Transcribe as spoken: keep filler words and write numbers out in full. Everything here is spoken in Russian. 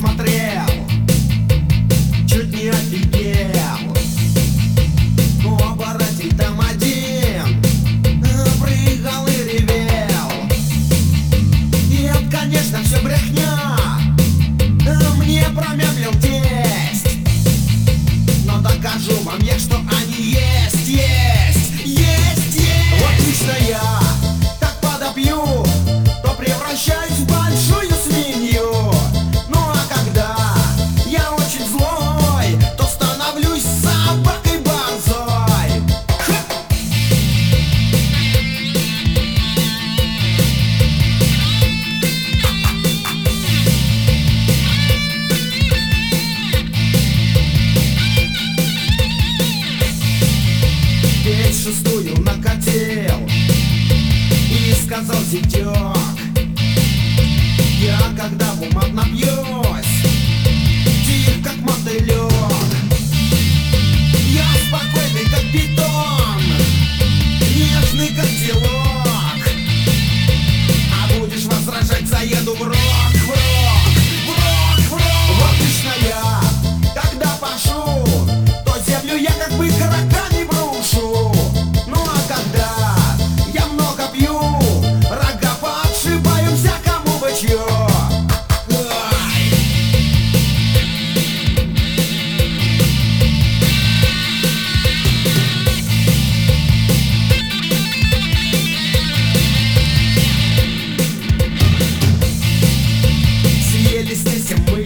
смотрел, чуть не офигел. Оборотень там один прыгал и ревел. И это, конечно, все брехня, мне промямлил тесть. Но докажу вам я, что они есть, есть, есть, есть. Вот лично я так подопью, то превращаюсь в большую свинью. Ну а когда я очень злой, то становлюсь собакой борзой. Ха! Петь шестую накатил и сказал зятёк: я когда в умат напьюсь, тих как мотылёк. Я спокойный как питон, нежный как телок. А будешь возражать, заеду в рот, в рот, в рот, в рот. Вот лично я, когда пашу, то землю я как бы каракани брошу. Ну а когда я много пью, рога подшибаю всякому бычью. Ай! Съелись вместе мы